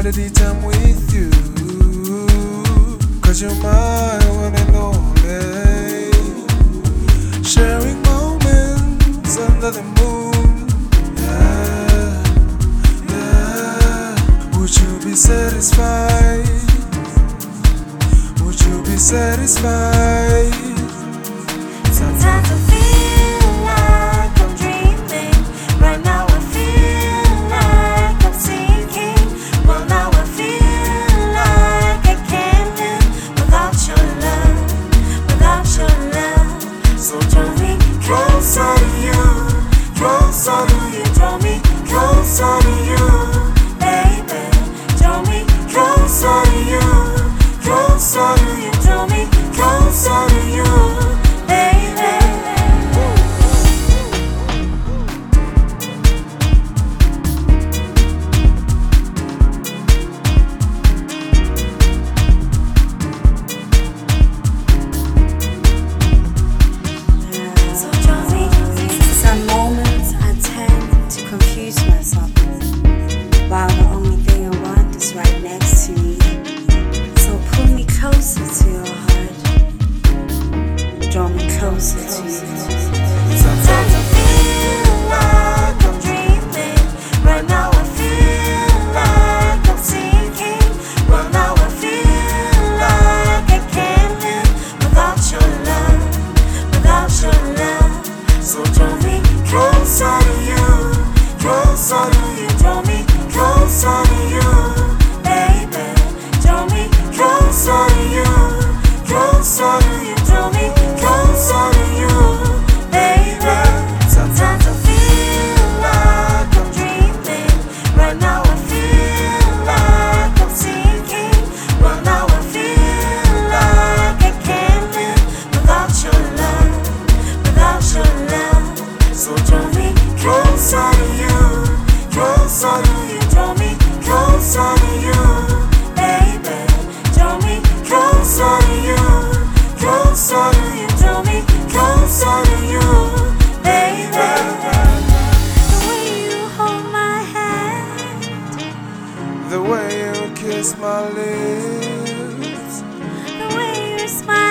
quality time with you, 'cause you're my one and only. Sharing moments under the moon, yeah, yeah. Would you be satisfied? Would you be satisfied? Sometimes I feel like I'm dreaming. Right now I feel like I'm sinking. Well, now I feel like I can't live without your love, without your love. So draw me closer to you, closer to you. Draw me closer to you, baby. Draw me closer to you, closer to you. Draw me closer to you. While the only thing I want is right next to me. So pull me closer to your heart. Draw me closer to you. Sometimes I feel like I'm dreaming. Right now I feel like I'm sinking. Well, now I feel like I can't live without your love, without your love. So draw me closer to you, closer to you. Draw me closer to you, baby. Draw me closer to you, closer to you. Draw me closer to you, baby. Sometimes I feel like I'm dreaming. Right now I feel like I'm sinking. Well, now I feel like I can't live without your love, without your love. So draw me closer to you, closer to you. Draw me closer to you, baby. Draw me closer to you, closer to you. Draw me closer to you, baby. The way you hold my hand, The way you kiss my lips, the way you smile.